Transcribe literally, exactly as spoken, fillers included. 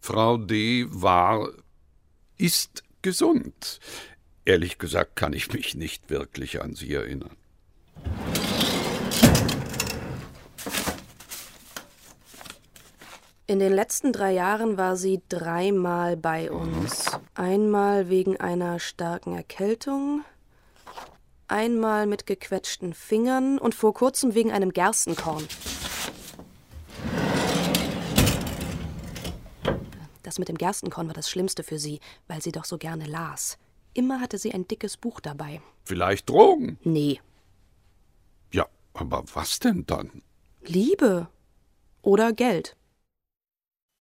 Frau D. war, ist gesund. Ehrlich gesagt kann ich mich nicht wirklich an sie erinnern. In den letzten drei Jahren war sie dreimal bei uns. Einmal wegen einer starken Erkältung, einmal mit gequetschten Fingern und vor kurzem wegen einem Gerstenkorn. Das mit dem Gerstenkorn war das Schlimmste für sie, weil sie doch so gerne las. Immer hatte sie ein dickes Buch dabei. Vielleicht Drogen? Nee. Ja, aber was denn dann? Liebe. Oder Geld.